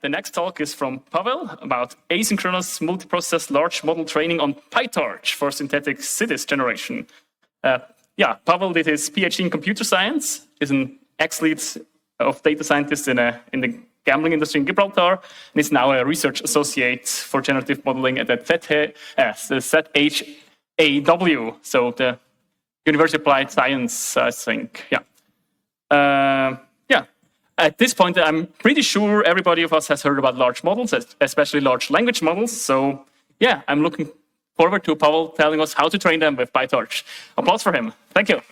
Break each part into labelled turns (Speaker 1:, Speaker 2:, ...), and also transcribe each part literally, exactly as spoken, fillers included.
Speaker 1: the next talk is from Pavel about asynchronous multiprocess large model training on PyTorch for synthetic cities generation. Uh, yeah, Pavel did his PhD in computer science, is an ex-lead of data scientist in, a, in the gambling industry in Gibraltar, and is now a research associate for generative modeling at the Z H A W, so the University of Applied Science, I think. Yeah. Uh, yeah. At this point, I'm pretty sure everybody of us has heard about large models, especially large language models. So, yeah, I'm looking forward to Pavel telling us how to train them with PyTorch. Applause for him. Thank you.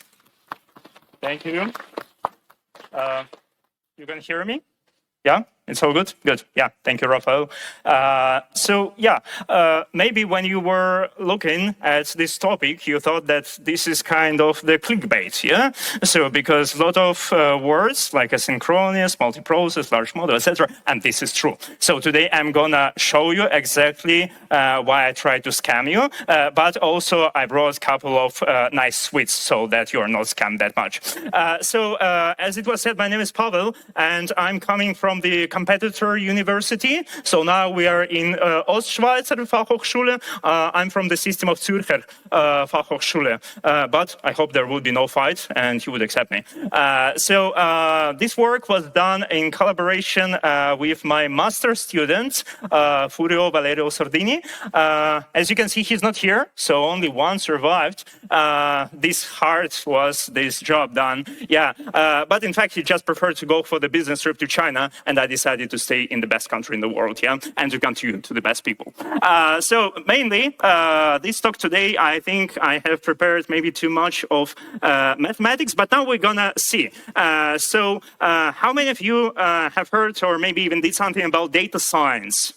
Speaker 2: Thank you. Uh, you can hear me? Yeah, it's all good? Good. Yeah, thank you, Rafael. Uh, so, yeah, uh, maybe when you were looking at this topic, you thought that this is kind of the clickbait, yeah? So, because a lot of uh, words like asynchronous, multiprocess, large model, et cetera, and this is true. So, today I'm gonna show you exactly uh, why I tried to scam you, uh, but also I brought a couple of uh, nice sweets so that you are not scammed that much. Uh, so, uh, as it was said, my name is Pavel, and I'm coming from From the competitor university. So now we are in uh, Ostschweizer Fachhochschule. Uh, I'm from the system of Zürcher uh, Fachhochschule. Uh, but I hope there will be no fight and you would accept me. Uh, so uh, this work was done in collaboration uh, with my master student, uh, Furio Valerio Sordini. Uh, as you can see, he's not here, so only one survived. Uh, this hard was this job done. Yeah, uh, but in fact, he just preferred to go for the business trip to China, and I decided to stay in the best country in the world, yeah, and to contribute to the best people. Uh, so mainly, uh, this talk today, I think I have prepared maybe too much of uh, mathematics, but now we're gonna see. Uh, so uh, how many of you uh, have heard or maybe even did something about data science?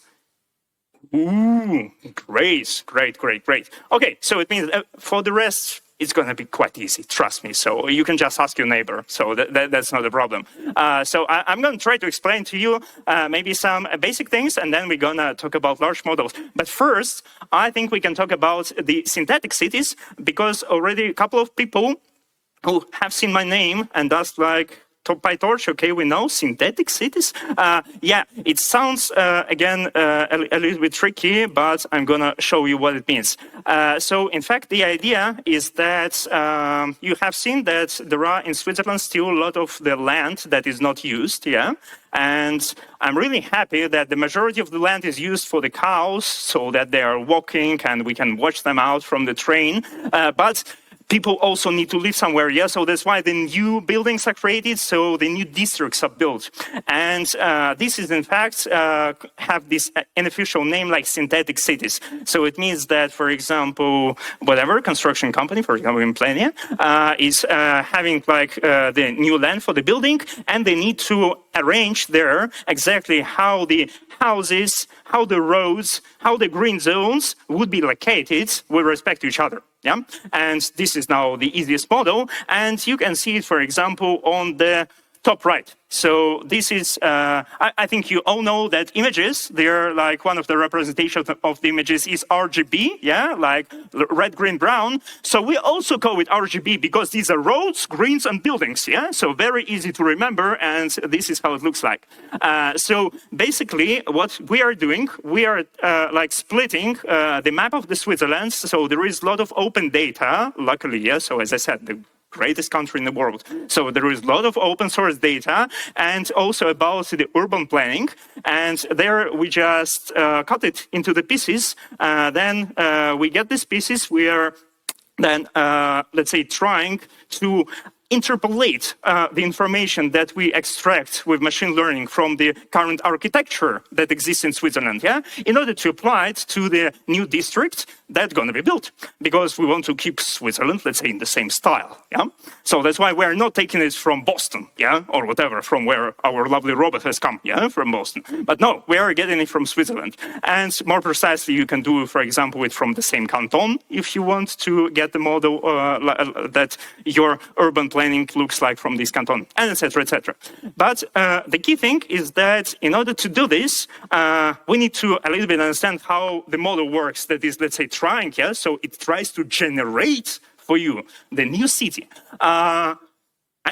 Speaker 2: Ooh, great, great, great, great. Okay, so it means uh, for the rest, it's going to be quite easy, trust me. So you can just ask your neighbor. So that, that, that's not a problem. Uh, so I, I'm going to try to explain to you uh, maybe some basic things, and then we're going to talk about large models. But first, I think we can talk about the synthetic cities, because already a couple of people who have seen my name and asked like, PyTorch, okay, we know synthetic cities. Uh, yeah, it sounds, uh, again, uh, a, a little bit tricky, but I'm going to show you what it means. Uh, so, in fact, the idea is that um, you have seen that there are in Switzerland still a lot of the land that is not used, yeah? And I'm really happy that the majority of the land is used for the cows so that they are walking and we can watch them out from the train. Uh, but people also need to live somewhere, yeah? So that's why the new buildings are created, so the new districts are built. And uh, this is, in fact, uh, have this unofficial name like synthetic cities. So it means that, for example, whatever construction company, for example, in Plania, uh, is uh, having like uh, the new land for the building, and they need to arrange there exactly how the houses, how the roads, how the green zones would be located with respect to each other. Yeah, and this is now the easiest model, and you can see it, for example, on the top right. So this is, uh, I, I think you all know that images, they're like one of the representations of the images is R G B, yeah, like red, green, brown. So we also call it R G B because these are roads, greens, and buildings, yeah? So very easy to remember, and this is how it looks like. Uh, so basically what we are doing, we are uh, like splitting uh, the map of the Switzerland. So there is a lot of open data, luckily, yeah? So as I said, the greatest country in the world. So there is a lot of open source data, and also about the urban planning. And there we just uh, cut it into the pieces. Uh, then uh, we get these pieces. We are then, uh, let's say, trying to interpolate uh, the information that we extract with machine learning from the current architecture that exists in Switzerland, yeah, in order to apply it to the new district that's going to be built, because we want to keep Switzerland, let's say, in the same style, yeah. So that's why we're not taking it from Boston, yeah, or whatever, from where our lovely robot has come, yeah, from Boston. But no, we are getting it from Switzerland. And more precisely, you can do, for example, it from the same canton if you want to get the model uh, that your urban planning looks like from this canton, and et cetera, et cetera. But uh, the key thing is that in order to do this, uh, we need to a little bit understand how the model works. That is, let's say, trying, yeah? So it tries to generate for you the new city. Uh,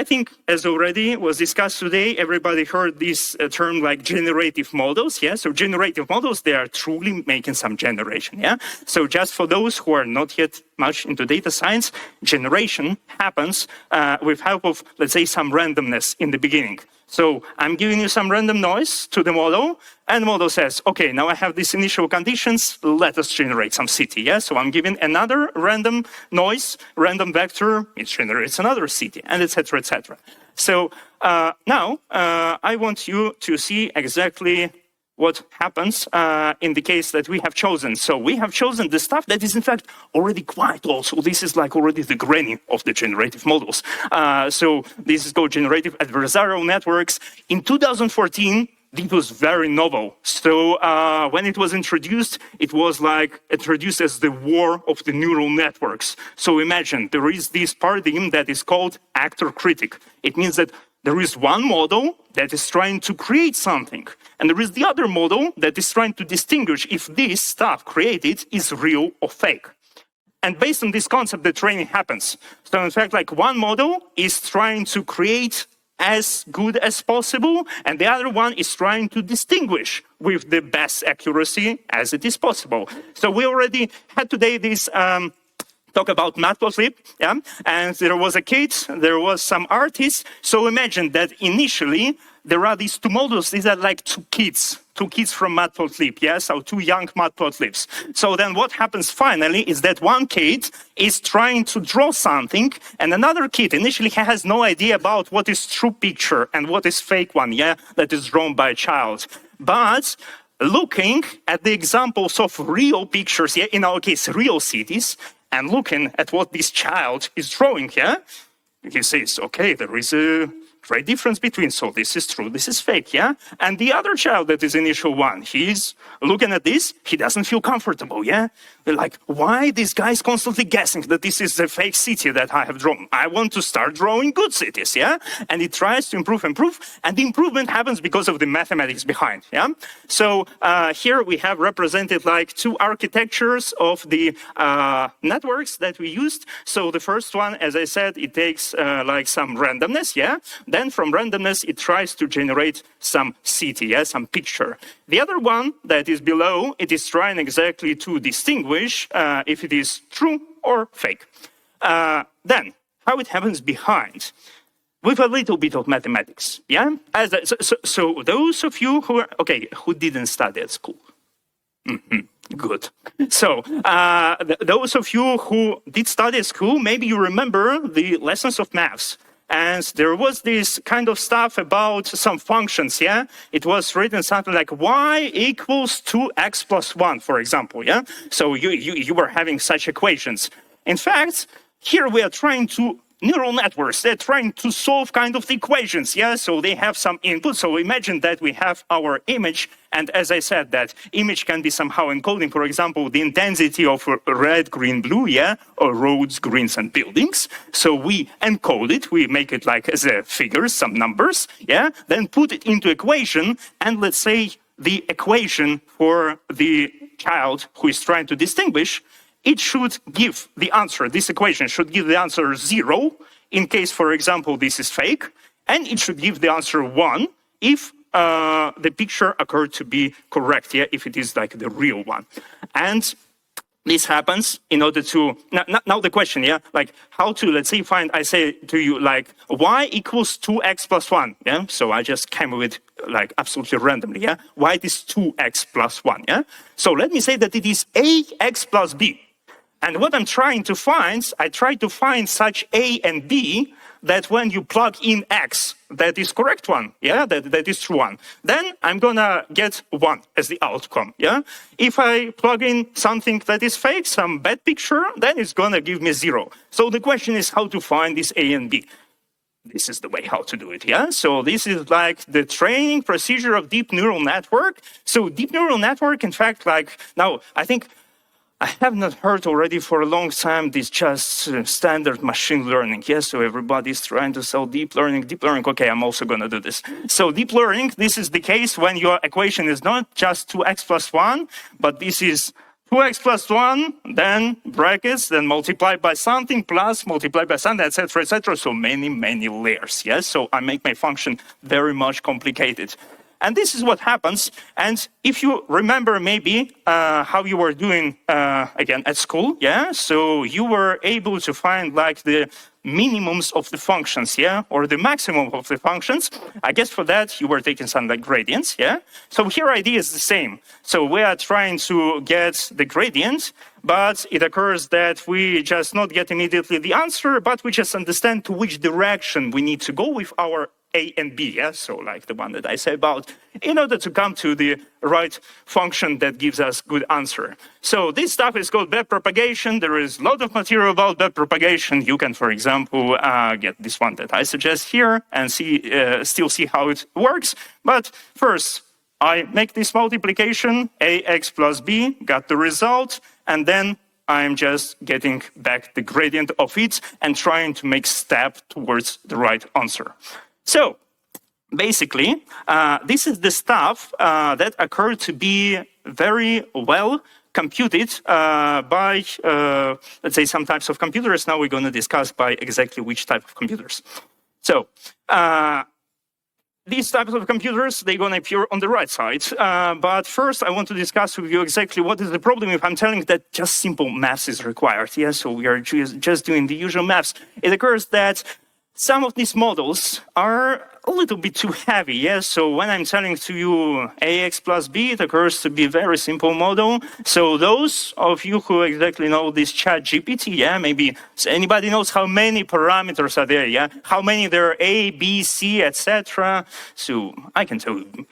Speaker 2: I think, as already was discussed today, everybody heard this uh, term like generative models. Yeah, so generative models, they are truly making some generation. Yeah, so just for those who are not yet much into data science, generation happens uh, with help of, let's say, some randomness in the beginning. So I'm giving you some random noise to the model, and the model says, okay, now I have these initial conditions, let us generate some city, yeah? So I'm giving another random noise, random vector, it generates another city, and et cetera, et cetera. So uh, now uh, I want you to see exactly what happens uh, in the case that we have chosen. So we have chosen the stuff that is in fact already quite old. So this is like already the granny of the generative models. Uh, so this is called generative adversarial networks. In two thousand fourteen, it was very novel. So uh, when it was introduced, it was like introduced as the war of the neural networks. So imagine there is this paradigm that is called actor-critic. It means that there is one model that is trying to create something, and there is the other model that is trying to distinguish if this stuff created is real or fake. And based on this concept, the training happens. So in fact, like one model is trying to create as good as possible, and the other one is trying to distinguish with the best accuracy as it is possible. So we already had today this um, talk about Matplotlib, yeah? And there was a kid, there was some artists. So imagine that initially there are these two models. These are like two kids, two kids from Matplotlib, yeah? So two young Matplotlibs. So then what happens finally is that one kid is trying to draw something, and another kid initially has no idea about what is true picture and what is fake one, yeah? That is drawn by a child. But looking at the examples of real pictures, yeah? In our case, real cities, and looking at what this child is drawing here, he says, okay, there is a great difference between, so this is true, this is fake, yeah? And the other child that is initial one, he's looking at this, he doesn't feel comfortable, yeah? They're like, why this guy is constantly guessing that this is a fake city that I have drawn? I want to start drawing good cities, yeah? And he tries to improve, improve, and the improvement happens because of the mathematics behind, yeah? So uh, here we have represented like two architectures of the uh, networks that we used. So the first one, as I said, it takes uh, like some randomness, yeah? Then from randomness, it tries to generate some city, yeah, some picture. The other one that is below, it is trying exactly to distinguish uh, if it is true or fake. Uh, then, how it happens behind, with a little bit of mathematics, yeah? As a, so, so, so those of you who are, okay, who didn't study at school? Mm-hmm. Good. So, uh, th those of you who did study at school, maybe you remember the lessons of maths. And there was this kind of stuff about some functions, yeah? It was written something like y equals two x plus one, for example, yeah? So you, you, you were having such equations. In fact, here we are trying to, neural networks, they're trying to solve kind of the equations, yeah? So they have some input. So imagine that we have our image, and as I said, that image can be somehow encoding, for example, the intensity of red, green, blue, yeah? Or roads, greens, and buildings. So we encode it, we make it like as a figure, some numbers, yeah? Then put it into equation, and let's say the equation for the child who is trying to distinguish, it should give the answer, this equation should give the answer zero, in case, for example, this is fake, and it should give the answer one if uh, the picture occurred to be correct, yeah, if it is like the real one. And this happens in order to, now, now the question, yeah, like how to, let's say, find, I say to you, like, y equals two x plus one, yeah? So I just came with like absolutely randomly, yeah? Why it is two x plus one, yeah? So let me say that it is ax plus b. And what I'm trying to find, I try to find such A and B that when you plug in X, that is correct one, yeah, that, that is true one. Then I'm gonna get one as the outcome, yeah. If I plug in something that is fake, some bad picture, then it's gonna give me zero. So the question is how to find this A and B. This is the way how to do it, yeah? So this is like the training procedure of deep neural network. So deep neural network, in fact, like, now, I think, I have not heard already for a long time this just uh, standard machine learning. Yes, so everybody's trying to sell deep learning, deep learning. Okay, I'm also going to do this. So deep learning, this is the case when your equation is not just two x plus one, but this is two x plus one, then brackets, then multiplied by something, plus multiplied by something, et cetera, et cetera. So many, many layers, yes? So I make my function very much complicated. And this is what happens. And if you remember maybe uh, how you were doing, uh, again, at school, yeah? So you were able to find like the minimums of the functions, yeah? Or the maximum of the functions. I guess for that, you were taking some like gradients, yeah? So here idea is the same. So we are trying to get the gradient, but it occurs that we just not get immediately the answer, but we just understand to which direction we need to go with our A and B, yeah? So like the one that I said about, in order to come to the right function that gives us good answer. So this stuff is called backpropagation. There is a lot of material about backpropagation. You can, for example, uh, get this one that I suggest here and see, uh, still see how it works. But first, I make this multiplication, ax plus b, got the result, and then I'm just getting back the gradient of it and trying to make step towards the right answer. So basically, uh, this is the stuff uh, that occurred to be very well computed uh, by, uh, let's say, some types of computers. Now we're going to discuss by exactly which type of computers. So uh, these types of computers, they're going to appear on the right side. Uh, but first, I want to discuss with you exactly what is the problem if I'm telling that just simple maths is required. Yeah, so we are just, just doing the usual maths. It occurs that some of these models are a little bit too heavy, yes? So when I'm telling to you ax plus b, it occurs to be a very simple model. So those of you who exactly know this ChatGPT, yeah, maybe anybody knows how many parameters are there, yeah? How many there are A, B, C, et cetera. So I can tell you.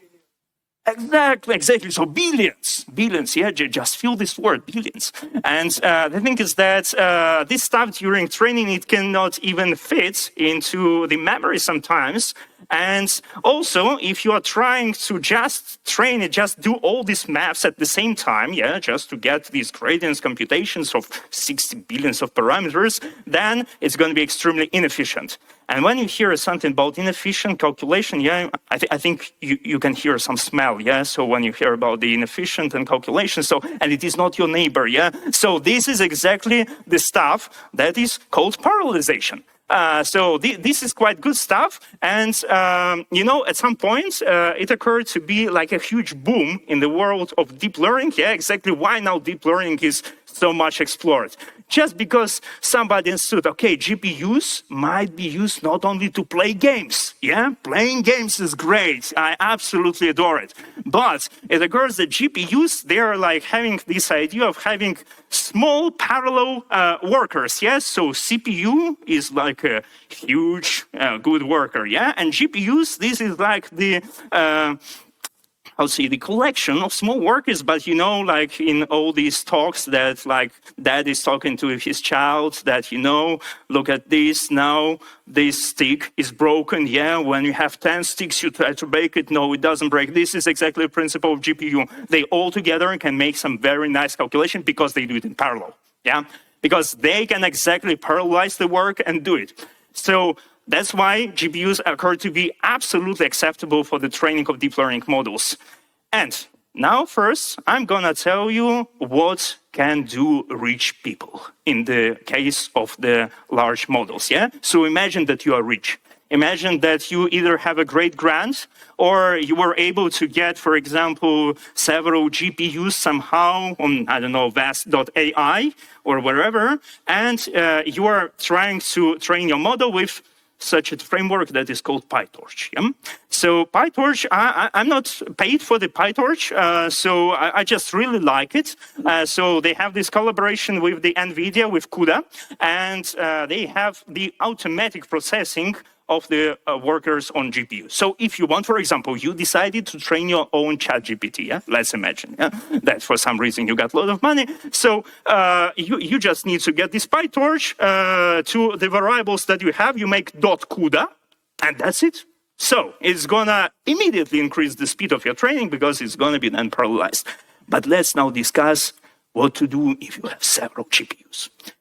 Speaker 2: Exactly, exactly. So billions, billions, yeah, just feel this word, billions. And uh, the thing is that uh, this stuff during training, it cannot even fit into the memory sometimes. And also, if you are trying to just train it, just do all these maths at the same time, yeah, just to get these gradients, computations of sixty billions of parameters, then it's going to be extremely inefficient. And when you hear something about inefficient calculation, yeah, I, th I think you, you can hear some smell, yeah? So when you hear about the inefficient and calculation, so, and it is not your neighbor, yeah? So this is exactly the stuff that is called parallelization. Uh, so th this is quite good stuff. And, um, you know, at some point, uh, it occurred to be like a huge boom in the world of deep learning. Yeah, exactly why now deep learning is so much explored. Just because somebody understood, okay, G P Us might be used not only to play games. Yeah, playing games is great. I absolutely adore it. But it occurs that G P Us, they are like having this idea of having small parallel uh, workers. Yes, so C P U is like a huge, uh, good worker. Yeah, and G P Us, this is like the uh, I'll say the collection of small workers, but you know, like in all these talks that like dad is talking to his child that, you know, look at this now, this stick is broken. Yeah, when you have ten sticks, you try to break it. No, it doesn't break. This is exactly the principle of G P U. They all together can make some very nice calculation because they do it in parallel. Yeah, because they can exactly parallelize the work and do it. So that's why G P Us occur to be absolutely acceptable for the training of deep learning models. And now first, I'm gonna tell you what can do rich people in the case of the large models, yeah? So imagine that you are rich. Imagine that you either have a great grant or you were able to get, for example, several G P Us somehow on, I don't know, vast dot A I or wherever, and uh, you are trying to train your model with such a framework that is called PyTorch. Yeah? So PyTorch, I, I, I'm not paid for the PyTorch, uh, so I, I just really like it. Uh, so they have this collaboration with the NVIDIA, with CUDA, and uh, they have the automatic processing of the uh, workers on G P U. So if you want, for example, you decided to train your own ChatGPT, yeah? Let's imagine yeah? that for some reason you got a lot of money. So uh, you, you just need to get this PyTorch uh, to the variables that you have. You make .CUDA, and that's it. So it's gonna immediately increase the speed of your training because it's gonna be then parallelized. But let's now discuss what to do if you have several G P Us.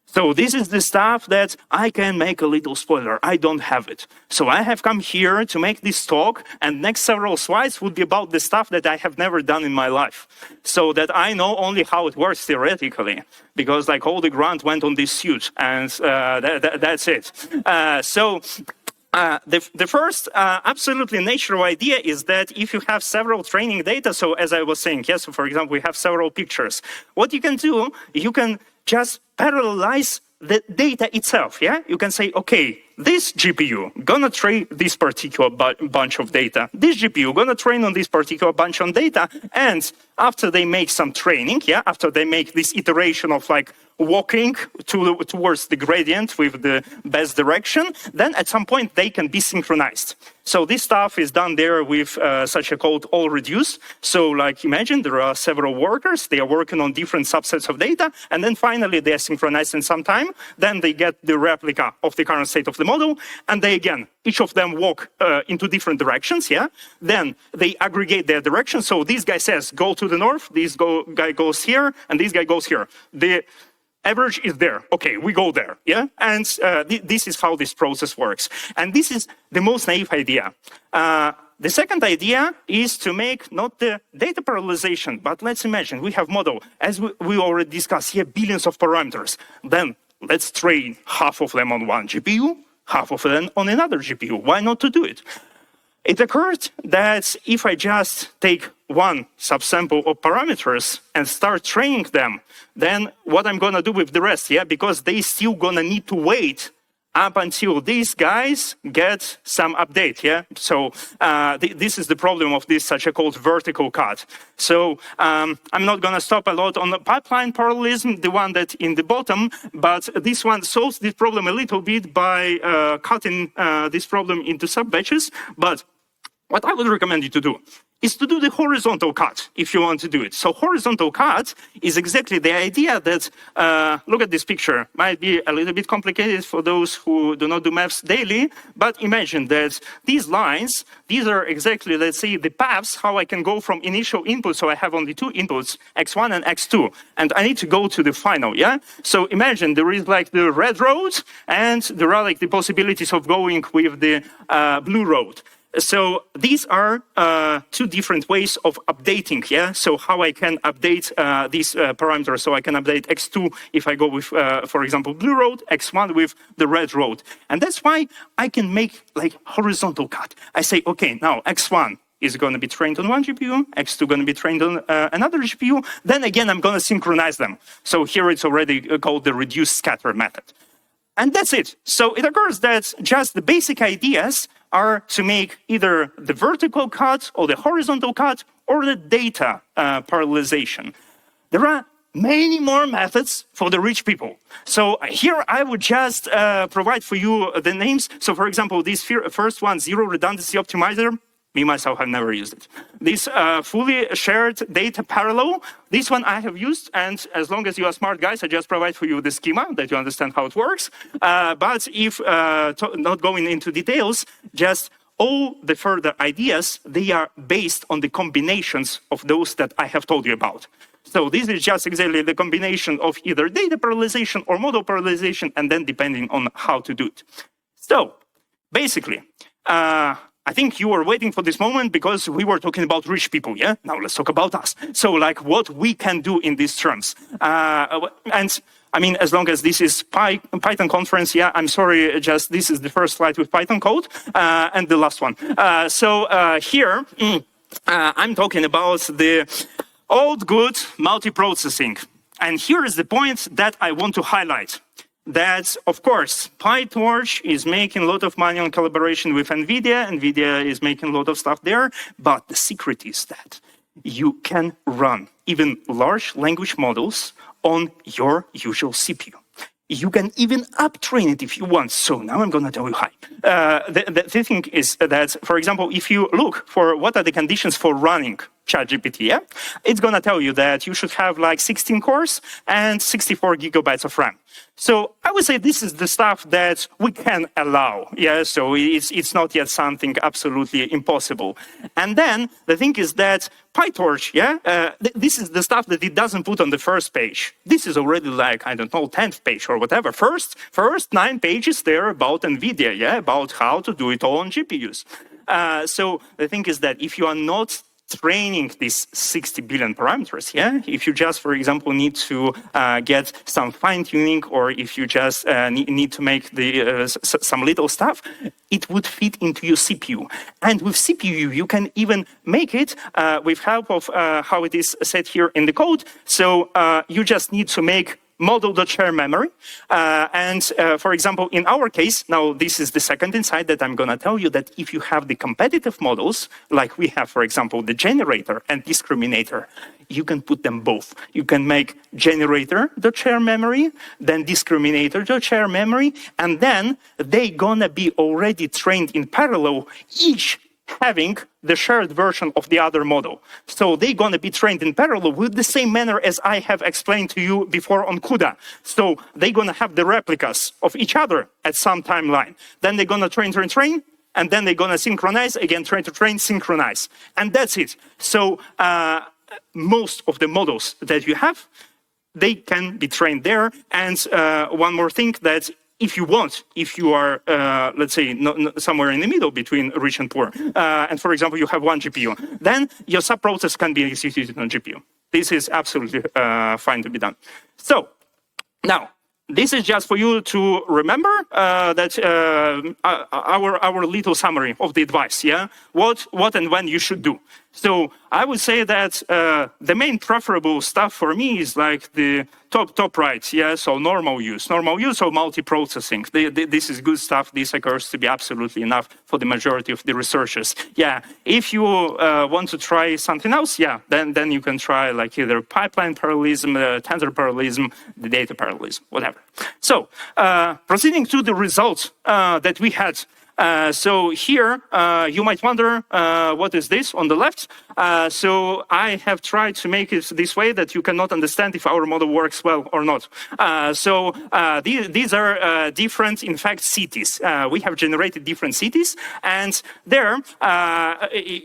Speaker 2: So this is the stuff that I can make a little spoiler. I don't have it. So I have come here to make this talk, and next several slides would be about the stuff that I have never done in my life. So that I know only how it works theoretically, because like all the grunt went on this suit, and uh, that, that, that's it. Uh, so Uh, the, the first uh, absolutely natural idea is that if you have several training data, so as I was saying, yes, so for example, we have several pictures. What you can do, you can just parallelize the data itself, yeah? You can say, okay, this G P U gonna train this particular bu bunch of data. This G P U gonna train on this particular bunch of data, and after they make some training, yeah, after they make this iteration of like walking to, towards the gradient with the best direction, then at some point they can be synchronized. So this stuff is done there with uh, such a called all reduce. So like imagine there are several workers, they are working on different subsets of data, and then finally they are synchronized in some time, then they get the replica of the current state of the model, and they again, each of them walk uh, into different directions, yeah? Then they aggregate their direction, so this guy says, go to the north, this go, guy goes here, and this guy goes here. The average is there. Okay, we go there, yeah? And uh, th this is how this process works. And this is the most naive idea. Uh, the second idea is to make not the data parallelization, but let's imagine we have model, as we, we already discussed here, billions of parameters. Then let's train half of them on one G P U, half of them on another G P U. Why not to do it? It occurred that if I just take one subsample of parameters and start training them, then what I'm gonna do with the rest, yeah, because they still gonna need to wait up until these guys get some update, yeah? So uh, th this is the problem of this such a called vertical cut. So um, I'm not gonna stop a lot on the pipeline parallelism, the one that in the bottom, but this one solves this problem a little bit by uh, cutting uh, this problem into sub-batches. But what I would recommend you to do is to do the horizontal cut if you want to do it. So horizontal cut is exactly the idea that, uh, look at this picture, might be a little bit complicated for those who do not do maths daily, but imagine that these lines, these are exactly, let's say, the paths, how I can go from initial input, so I have only two inputs, x one and x two, and I need to go to the final, yeah? So imagine there is like the red road, and there are like the possibilities of going with the uh, blue road. So these are uh, two different ways of updating, yeah? So how I can update uh, these uh, parameters. So I can update x two if I go with, uh, for example, blue road, x one with the red road. And that's why I can make like horizontal cut. I say, okay, now x one is going to be trained on one G P U, x two going to be trained on uh, another G P U. Then again, I'm going to synchronize them. So here it's already called the reduce scatter method. And that's it. So it occurs that just the basic ideas are to make either the vertical cut or the horizontal cut or the data uh, parallelization. There are many more methods for the rich people. So here I would just uh, provide for you the names. So for example, this first one, zero redundancy optimizer, me myself have never used it. This uh, fully shared data parallel, this one I have used, and as long as you are smart guys, I just provide for you the schema that you understand how it works. Uh, but if uh, not going into details, just all the further ideas, they are based on the combinations of those that I have told you about. So this is just exactly the combination of either data parallelization or model parallelization, and then depending on how to do it. So basically, uh, I think you were waiting for this moment because we were talking about rich people, yeah? Now let's talk about us. So like what we can do in these terms. Uh, and I mean, as long as this is Py Python conference, yeah, I'm sorry, just this is the first slide with Python code uh, and the last one. Uh, so uh, here, mm, uh, I'm talking about the old good multiprocessing. And here is the point that I want to highlight. That, of course, PyTorch is making a lot of money on collaboration with NVIDIA. NVIDIA is making a lot of stuff there. But the secret is that you can run even large language models on your usual C P U. You can even uptrain it if you want. So now I'm going to tell you how. Uh, the, the, the thing is that, for example, if you look for what are the conditions for running ChatGPT, yeah? It's gonna tell you that you should have like sixteen cores and sixty-four gigabytes of RAM. So I would say this is the stuff that we can allow, yeah? So it's, it's not yet something absolutely impossible. And then the thing is that PyTorch, yeah? Uh, th this is the stuff that it doesn't put on the first page. This is already like, I don't know, tenth page or whatever. First, first nine pages there about NVIDIA, yeah? About how to do it all on G P Us. Uh, so the thing is that if you are not training these sixty billion parameters, yeah? If you just, for example, need to uh, get some fine-tuning, or if you just uh, need to make the uh, s some little stuff, it would fit into your C P U. And with C P U, you can even make it uh, with help of uh, how it is set here in the code. So uh, you just need to make model.share memory. Uh, and uh, for example, in our case, now this is the second insight that I'm going to tell you, that if you have the competitive models, like we have, for example, the generator and discriminator, you can put them both. You can make generator.share memory, then discriminator.share memory, and then they're going to be already trained in parallel, each having the shared version of the other model. So they're going to be trained in parallel with the same manner as I have explained to you before on CUDA. So they're going to have the replicas of each other at some timeline. Then they're going to train, train, train, and then they're going to synchronize, again, train to train, synchronize. And that's it. So uh, most of the models that you have, they can be trained there. And uh, one more thing, that if you want, if you are, uh, let's say, no, no, somewhere in the middle between rich and poor, uh, and for example, you have one G P U, then your subprocess can be executed on G P U. This is absolutely uh, fine to be done. So, now, this is just for you to remember uh, that uh, our, our little summary of the advice, yeah? What, what and when you should do. So I would say that uh, the main preferable stuff for me is like the top, top right, yeah? So normal use, normal use or multi-processing. This is good stuff. This occurs to be absolutely enough for the majority of the researchers. Yeah, if you uh, want to try something else, yeah, then, then you can try like either pipeline parallelism, uh, tensor parallelism, the data parallelism, whatever. So uh, proceeding to the results uh, that we had. Uh, so here, uh, you might wonder, uh, what is this on the left? Uh, so I have tried to make it this way that you cannot understand if our model works well or not. Uh, so uh, these, these are uh, different, in fact, cities. Uh, we have generated different cities, and there, uh,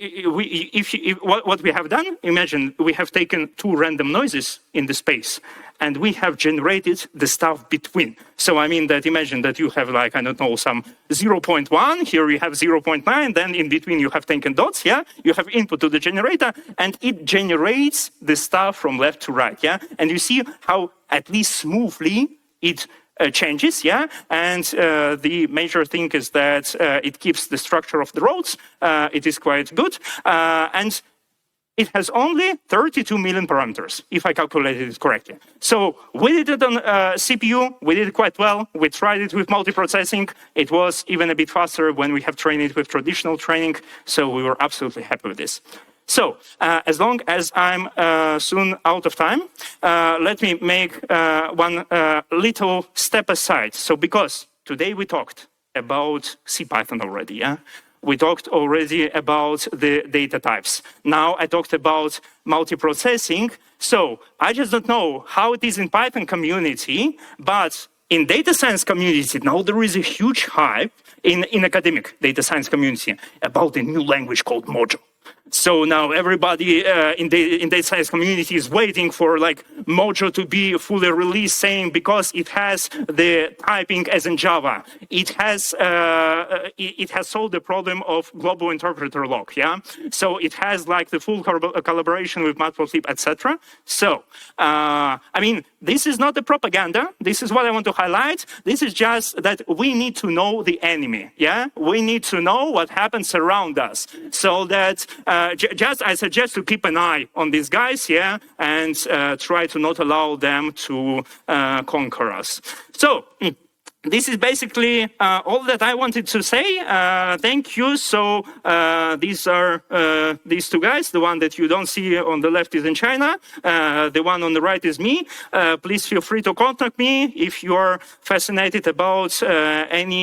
Speaker 2: we, if, if what, what we have done, imagine we have taken two random noises in the space, and we have generated the stuff between. So I mean that, imagine that you have like, I don't know, some zero point one, here you have zero point nine, then in between you have taken dots, yeah? You have input to the generator, and it generates the stuff from left to right, yeah? And you see how at least smoothly it uh, changes, yeah? And uh, the major thing is that uh, it keeps the structure of the roads. Uh, it is quite good. Uh, and it has only thirty-two million parameters, if I calculated it correctly. So we did it on uh, C P U, we did it quite well. We tried it with multiprocessing. It was even a bit faster when we have trained it with traditional training. So we were absolutely happy with this. So uh, as long as I'm uh, soon out of time, uh, let me make uh, one uh, little step aside. So because today we talked about CPython already, yeah? We talked already about the data types. Now I talked about multiprocessing. So I just don't know how it is in Python community, but in data science community, now there is a huge hype in, in academic data science community about a new language called Mojo. So now everybody uh, in the in data science community is waiting for like Mojo to be fully released, saying because it has the typing as in Java, it has uh, it, it has solved the problem of global interpreter lock. Yeah, so it has like the full collaboration with Matplotlib, et cetera. So uh, I mean, this is not the propaganda. This is what I want to highlight. This is just that we need to know the enemy. Yeah, we need to know what happens around us, so that. Uh, Uh, just, I suggest to keep an eye on these guys, yeah, and uh, try to not allow them to uh, conquer us. So, this is basically uh, all that I wanted to say. Uh, thank you. So uh, these are uh, these two guys. The one that you don't see on the left is in China. Uh, the one on the right is me. Uh, please feel free to contact me if you are fascinated about uh, any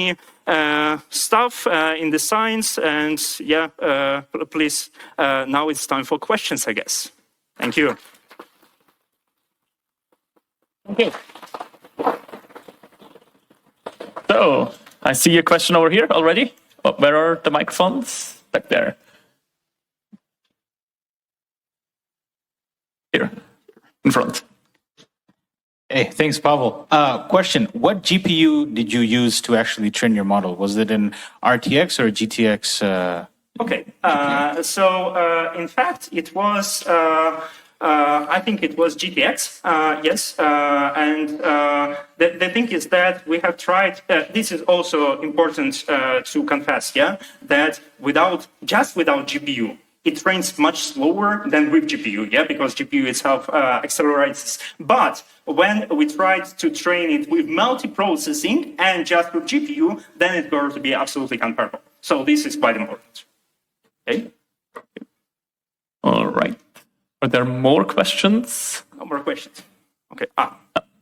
Speaker 2: uh, stuff uh, in the science. And yeah, uh, please, uh, now it's time for questions, I guess. Thank you.
Speaker 1: Okay. So, I see a question over here already. Oh, where are the microphones? Back there. Here, in front.
Speaker 3: Hey, thanks, Pavel. Uh, question, what G P U did you use to actually train your model? Was it an R T X or a G T X? Uh...
Speaker 2: Okay, uh, so uh, in fact, it was, uh, uh, I think it was G T X, uh, yes. Uh, and uh, the, the thing is that we have tried, uh, this is also important uh, to confess, yeah, that without, just without G P U, it trains much slower than with G P U, yeah, because G P U itself uh, accelerates. But when we tried to train it with multi-processing and just with G P U, then it's going to be absolutely comparable. So this is quite important. Okay.
Speaker 1: All right. Are there more questions?
Speaker 2: No more questions. Okay. Ah.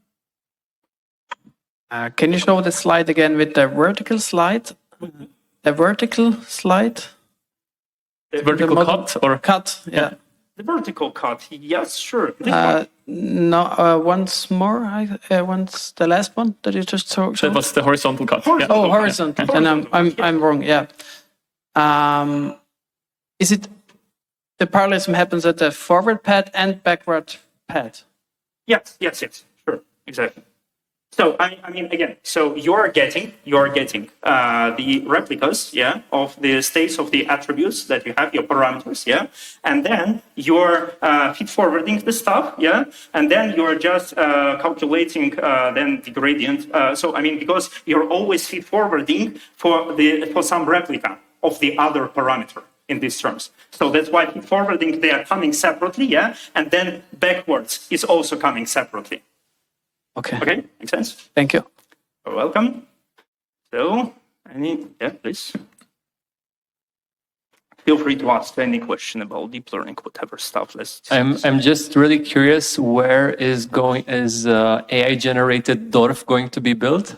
Speaker 4: Uh, can you show the slide again with the vertical slide? The vertical slide?
Speaker 2: The
Speaker 1: Vertical
Speaker 4: the model-
Speaker 1: cut or
Speaker 4: Cut, yeah.
Speaker 2: The vertical cut, yes, sure. This
Speaker 4: Uh,
Speaker 2: one.
Speaker 4: no, uh, once more. I, uh, once the last one that you just showed.
Speaker 1: that was the horizontal cut? Yeah.
Speaker 4: Oh, horizontal. And I'm I'm I'm wrong. Yeah. Um, is it the parallelism happens at the forward pad and backward pad?
Speaker 2: Yes, yes, yes, sure, exactly. So I, I mean, again, so you're getting you're getting uh, the replicas, yeah, of the states of the attributes that you have, your parameters, yeah, and then you're uh, feed forwarding the stuff, yeah, and then you're just uh, calculating uh, then the gradient. Uh, so I mean, because you're always feed forwarding for the for some replica of the other parameter in these terms. So that's why feed forwarding they are coming separately, yeah, and then backwards is also coming separately.
Speaker 4: Okay.
Speaker 2: Okay, makes sense?
Speaker 4: Thank you.
Speaker 2: You're welcome. So, any, yeah, please. Feel free to ask any question about deep learning, whatever stuff. Let's.
Speaker 5: I'm I'm just really curious, where is going is uh, A I generated D O R F going to be built?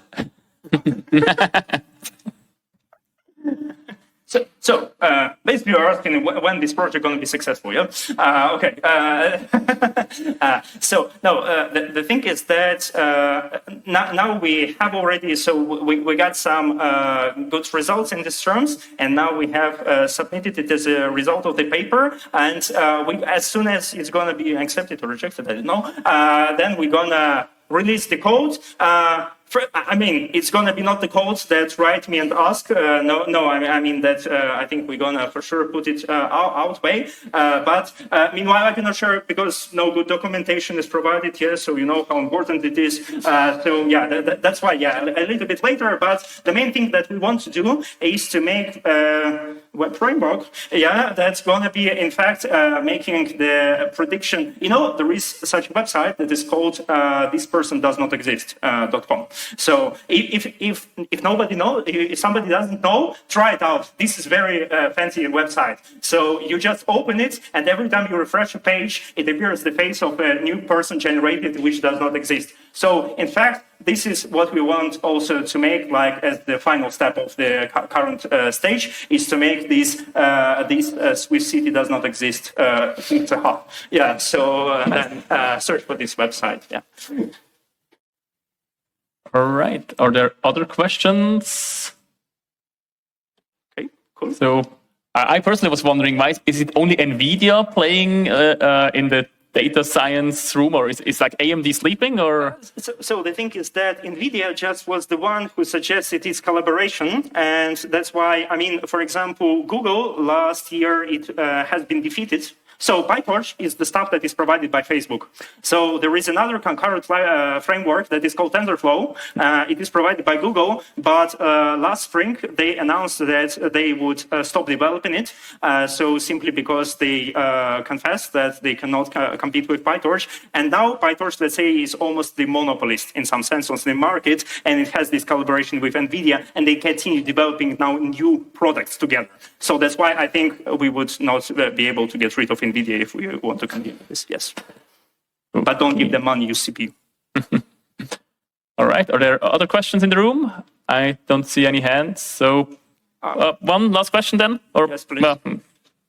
Speaker 2: So, so uh, basically, you're asking wh- when this project going to be successful, yeah? Uh, okay. Uh, uh, so, no, uh, the, the thing is that uh, now, now we have already, so we, we got some uh, good results in these terms, and now we have uh, submitted it as a result of the paper, and uh, we, as soon as it's going to be accepted or rejected, I don't know, uh, then we're going to release the code. Uh, For, I mean, it's going to be not the codes that write me and ask. Uh, no, no. I mean, I mean that uh, I think we're going to for sure put it uh, out, out way. Uh, but uh, meanwhile, I cannot share because no good documentation is provided here, so you know how important it is. Uh, so yeah, th- th- that's why. Yeah, a, a little bit later. But the main thing that we want to do is to make a web framework. Yeah, that's going to be in fact uh, making the prediction. You know, there is such a website that is called uh, this person does not exist uh, dot com. So if if if nobody knows, if somebody doesn't know, try it out. This is very uh, fancy website. So you just open it, and every time you refresh a page, it appears the face of a new person generated, which does not exist. So in fact, this is what we want also to make, like as the final step of the cu- current uh, stage, is to make this uh, this uh, Swiss city does not exist. Uh, it's a hub. Yeah. So uh, then uh, search for this website. Yeah.
Speaker 1: All right. Are there other questions?
Speaker 2: Okay. Cool.
Speaker 1: So I I personally was wondering, why is it only NVIDIA playing uh, uh, in the data science room, or is, is like A M D sleeping, or?
Speaker 2: So, so the thing is that NVIDIA just was the one who suggested its collaboration, and that's why, I mean, for example, Google last year, it uh, has been defeated. So PyTorch is the stuff that is provided by Facebook. So there is another concurrent uh, framework that is called TensorFlow. Uh, it is provided by Google, but uh, last spring they announced that they would uh, stop developing it. Uh, so simply because they uh, confessed that they cannot uh, compete with PyTorch. And now PyTorch, let's say, is almost the monopolist in some sense on the market, and it has this collaboration with NVIDIA, and they continue developing now new products together. So that's why I think we would not be able to get rid of NVIDIA if we want to continue this, yes. But don't give them money, use C P U.
Speaker 1: All right. Are there other questions in the room? I don't see any hands. So uh, one last question then? Or,
Speaker 2: Yes, please.
Speaker 1: well, hmm.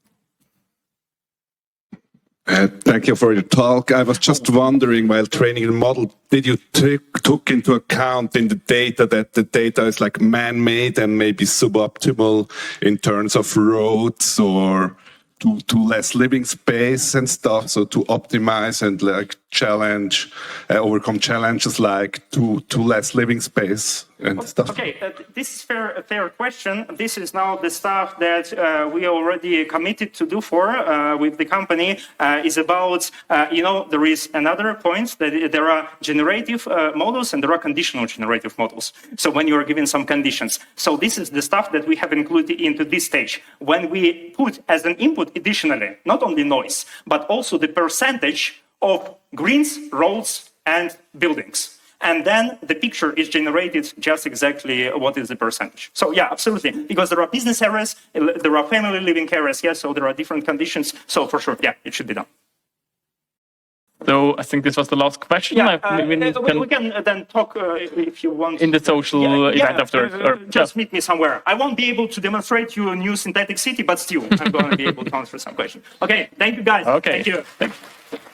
Speaker 6: Uh, thank you for your talk. I was just wondering, while training the model, did you take took into account in the data that the data is like man-made and maybe suboptimal in terms of roads or to, to less living space and stuff, so to optimize and like challenge, uh, overcome challenges like to, to less living space and stuff?
Speaker 2: Okay, uh, this is fair, a fair question. This is now the stuff that uh, we already committed to do for uh, with the company. Uh, is about uh, you know there is another point that there are generative uh, models and there are conditional generative models. So when you are given some conditions, so this is the stuff that we have included into this stage. When we put as an input additionally not only noise but also the percentage of greens, roads, and buildings. And then the picture is generated just exactly what is the percentage. So yeah, absolutely. Because there are business areas, there are family living areas, yes, so there are different conditions. So for sure, yeah, it should be done.
Speaker 1: So I think this was the last question.
Speaker 2: Yeah,
Speaker 1: I-
Speaker 2: uh,
Speaker 1: we
Speaker 2: we,
Speaker 1: can-
Speaker 2: we can uh, then talk uh, if you want.
Speaker 1: in the social
Speaker 2: Yeah,
Speaker 1: event
Speaker 2: yeah,
Speaker 1: after.
Speaker 2: uh,
Speaker 1: or-
Speaker 2: just meet me somewhere. I won't be able to demonstrate you a new synthetic city, but still, I'm going to be able to answer some questions. Okay, thank you guys.
Speaker 1: Okay.
Speaker 2: Thank you.
Speaker 1: Thank you.